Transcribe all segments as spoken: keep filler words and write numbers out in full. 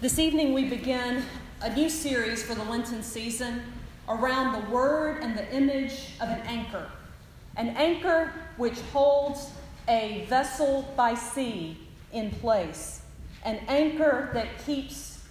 This evening we begin a new series for the Lenten season around the word and the image of an anchor. An anchor which holds a vessel by sea in place. An anchor that keeps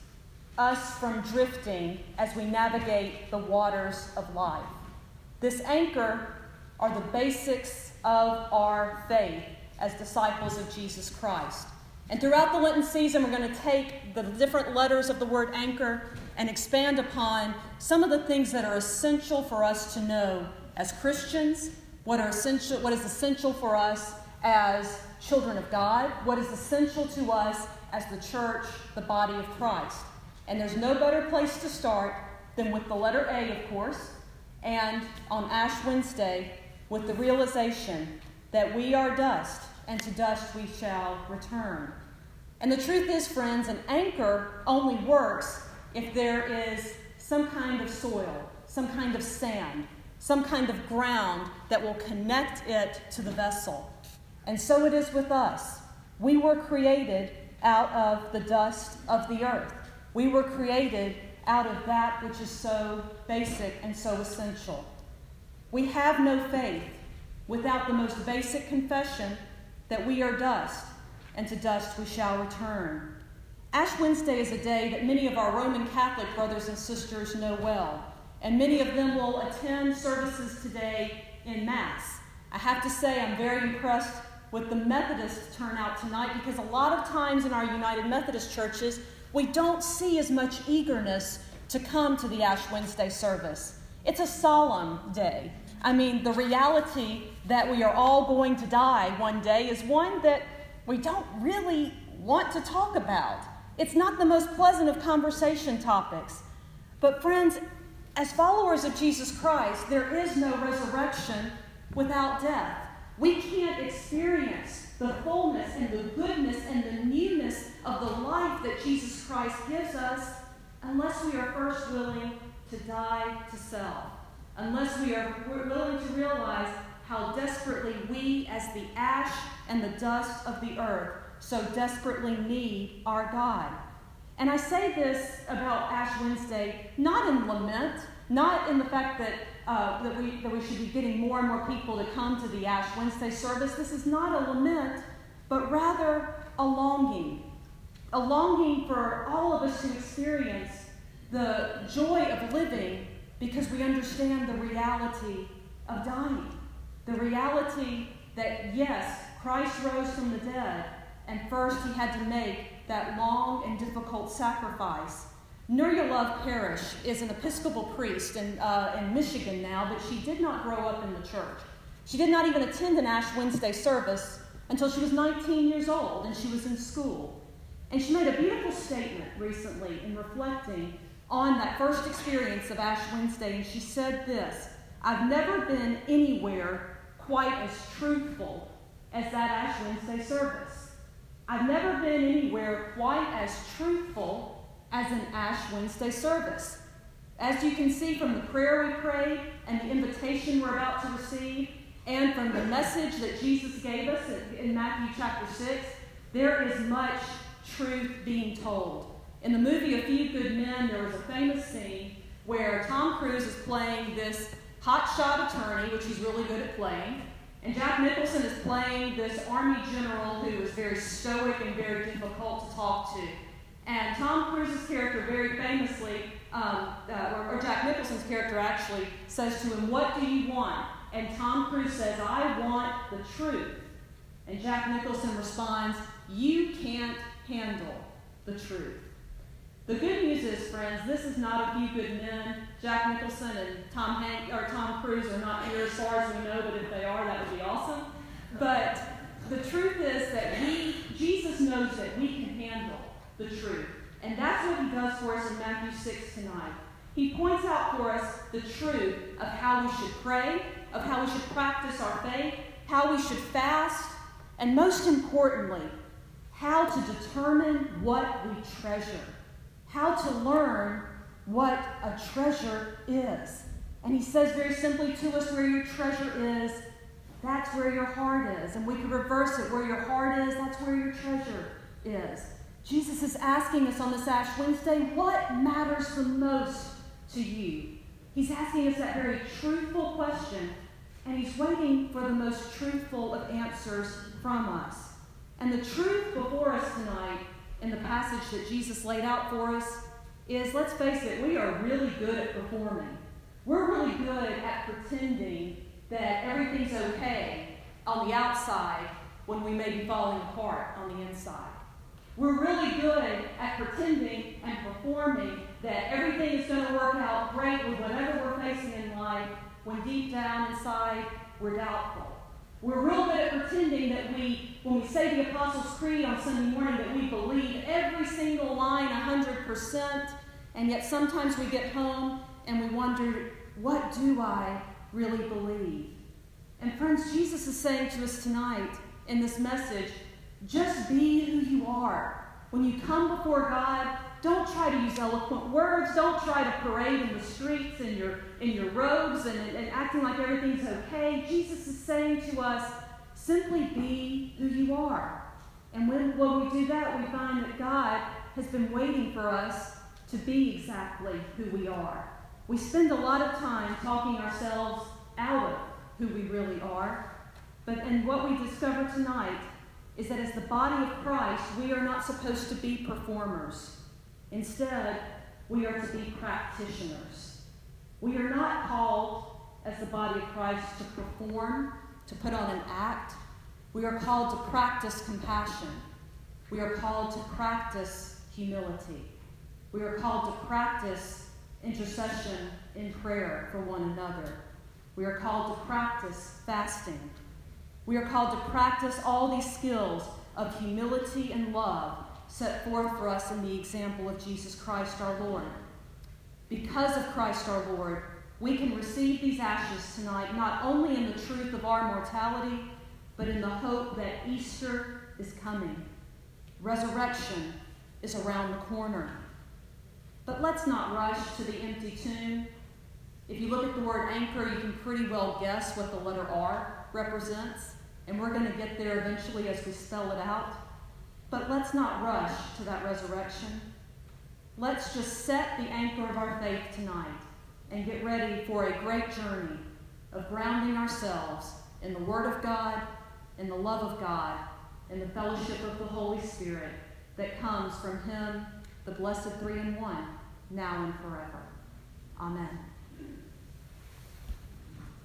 us from drifting as we navigate the waters of life. This anchor are the basics of our faith as disciples of Jesus Christ. And throughout the Lenten season, we're going to take the different letters of the word anchor and expand upon some of the things that are essential for us to know as Christians, what are essential, what is essential for us as children of God, what is essential to us as the church, the body of Christ. And there's no better place to start than with the letter A, of course, and on Ash Wednesday with the realization that we are dust, and to dust we shall return. And the truth is, friends, an anchor only works if there is some kind of soil, some kind of sand, some kind of ground that will connect it to the vessel. And so it is with us. We were created out of the dust of the earth. We were created out of that which is so basic and so essential. We have no faith without the most basic confession that we are dust, and to dust we shall return. Ash Wednesday is a day that many of our Roman Catholic brothers and sisters know well, and many of them will attend services today in Mass. I have to say I'm very impressed with the Methodist turnout tonight, because a lot of times in our United Methodist churches, we don't see as much eagerness to come to the Ash Wednesday service. It's a solemn day. I mean, the reality that we are all going to die one day is one that we don't really want to talk about. It's not the most pleasant of conversation topics. But friends, as followers of Jesus Christ, there is no resurrection without death. We can't experience the fullness and the goodness and the newness of the life that Jesus Christ gives us unless we are first willing to die to self, unless we are willing to realize how desperately we, as the ash and the dust of the earth, so desperately need our God. And I say this about Ash Wednesday, not in lament, not in the fact that uh, that we that we should be getting more and more people to come to the Ash Wednesday service. This is not a lament, but rather a longing, a longing for all of us to experience the joy of living, because we understand the reality of dying. The reality that, yes, Christ rose from the dead, and first he had to make that long and difficult sacrifice. Nuryalov Parrish is an Episcopal priest in, uh, in Michigan now, but she did not grow up in the church. She did not even attend an Ash Wednesday service until she was nineteen years old, and she was in school. And she made a beautiful statement recently in reflecting on that first experience of Ash Wednesday, and she said this: "I've never been anywhere quite as truthful as that Ash Wednesday service. I've never been anywhere quite as truthful as an Ash Wednesday service." As you can see from the prayer we prayed and the invitation we're about to receive, and from the message that Jesus gave us in Matthew chapter six, there is much truth being told. In the movie A Few Good Men, there was a famous scene where Tom Cruise is playing this hotshot attorney, which he's really good at playing, and Jack Nicholson is playing this army general who is very stoic and very difficult to talk to. And Tom Cruise's character very famously, um, uh, or, or Jack Nicholson's character actually, says to him, "What do you want?" And Tom Cruise says, "I want the truth." And Jack Nicholson responds, "You can't handle the truth." The good news is, friends, this is not A Few Good Men. Jack Nicholson and Tom Hank or Tom Cruise are not here as far as we know, but if they are, that would be awesome. But the truth is that we, Jesus knows that we can handle the truth. And that's what he does for us in Matthew six tonight. He points out for us the truth of how we should pray, of how we should practice our faith, how we should fast, and most importantly, how to determine what we treasure. How to learn what a treasure is. And he says very simply to us, where your treasure is, that's where your heart is. And we could reverse it. Where your heart is, that's where your treasure is. Jesus is asking us on this Ash Wednesday, what matters the most to you? He's asking us that very truthful question, and he's waiting for the most truthful of answers from us. And the truth before us tonight in the passage that Jesus laid out for us is, let's face it, we are really good at performing. We're really good at pretending that everything's okay on the outside when we may be falling apart on the inside. We're really good at pretending and performing that everything is going to work out great with whatever we're facing in life, when deep down inside we're doubtful. We're real good at pretending that we, when we say the Apostles' Creed on Sunday morning, that we believe every single line one hundred percent, and yet sometimes we get home and we wonder, what do I really believe? And friends, Jesus is saying to us tonight in this message, just be who you are. When you come before God, don't try to use eloquent words. Don't try to parade in the streets in your, in your robes and, and acting like everything's okay. Jesus is saying to us, simply be who you are. And when, when we do that, we find that God has been waiting for us to be exactly who we are. We spend a lot of time talking ourselves out of who we really are. But and what we discover tonight is that as the body of Christ, we are not supposed to be performers. Instead, we are to be practitioners. We are not called, as the body of Christ, to perform, to put on an act. We are called to practice compassion. We are called to practice humility. We are called to practice intercession in prayer for one another. We are called to practice fasting. We are called to practice all these skills of humility and love set forth for us in the example of Jesus Christ our Lord. Because of Christ our Lord, we can receive these ashes tonight, not only in the truth of our mortality, but in the hope that Easter is coming. Resurrection is around the corner. But let's not rush to the empty tomb. If you look at the word anchor, you can pretty well guess what the letter R represents, and we're going to get there eventually as we spell it out. But let's not rush to that resurrection. Let's just set the anchor of our faith tonight and get ready for a great journey of grounding ourselves in the Word of God, in the love of God, in the fellowship of the Holy Spirit that comes from Him, the blessed three in one, now and forever. Amen.